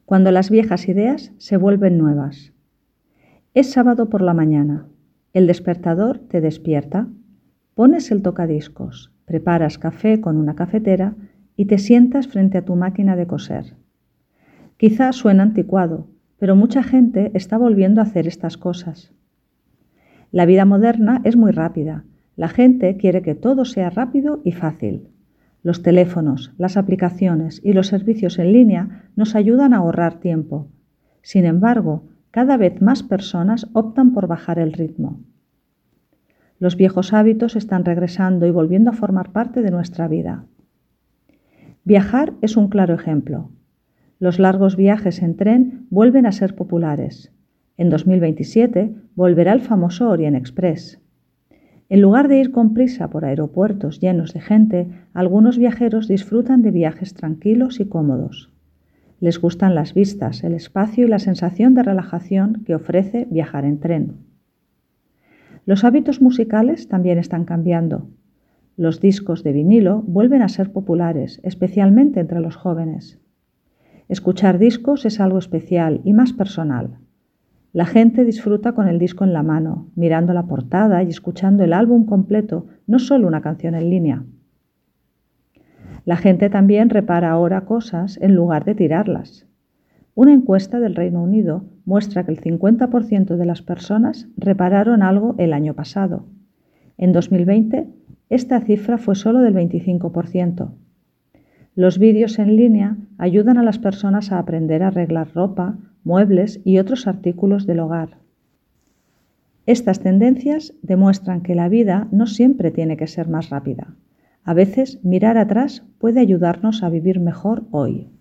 cuando las viejas ideas se vuelven nuevas. Es sábado por la mañana. El despertador te despierta. Pones el tocadiscos, preparas café con una cafetera y te sientas frente a tu máquina de coser. Quizás suena anticuado, pero mucha gente está volviendo a hacer estas cosas. La vida moderna es muy rápida. La gente quiere que todo sea rápido y fácil. Los teléfonos, las aplicaciones y los servicios en línea nos ayudan a ahorrar tiempo. Sin embargo, cada vez más personas optan por bajar el ritmo. Los viejos hábitos están regresando y volviendo a formar parte de nuestra vida. Viajar es un claro ejemplo. Los largos viajes en tren vuelven a ser populares. En 2027 volverá el famoso Orient Express. En lugar de ir con prisa por aeropuertos llenos de gente, algunos viajeros disfrutan de viajes tranquilos y cómodos. Les gustan las vistas, el espacio y la sensación de relajación que ofrece viajar en tren. Los hábitos musicales también están cambiando. Los discos de vinilo vuelven a ser populares, especialmente entre los jóvenes. Escuchar discos es algo especial y más personal. La gente disfruta con el disco en la mano, mirando la portada y escuchando el álbum completo, no solo una canción en línea. La gente también repara ahora cosas en lugar de tirarlas. Una encuesta del Reino Unido muestra que el 50% de las personas repararon algo el año pasado. En 2020, esta cifra fue solo del 25%. Los vídeos en línea ayudan a las personas a aprender a arreglar ropa, muebles y otros artículos del hogar. Estas tendencias demuestran que la vida no siempre tiene que ser más rápida. A veces mirar atrás puede ayudarnos a vivir mejor hoy.